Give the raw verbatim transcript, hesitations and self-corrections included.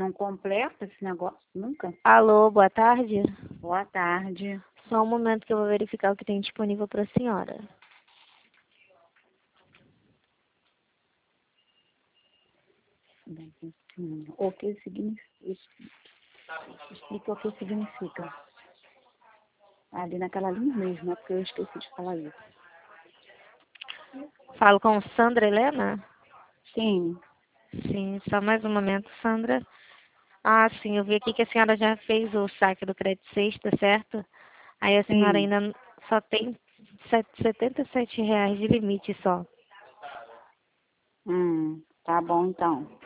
não completa esse negócio nunca. Alô, boa tarde. Boa tarde. Só um momento que eu vou verificar o que tem disponível para a senhora. O que significa? Explica o que significa. Ali naquela linha mesmo, é porque eu esqueci de falar isso. Falo com Sandra Helena? Sim. Sim, só mais um momento, Sandra. Ah, sim, eu vi aqui que a senhora já fez o saque do crédito sexta, certo? Aí a senhora Sim. ainda só tem setenta e sete reais de limite só. Hum, tá bom então.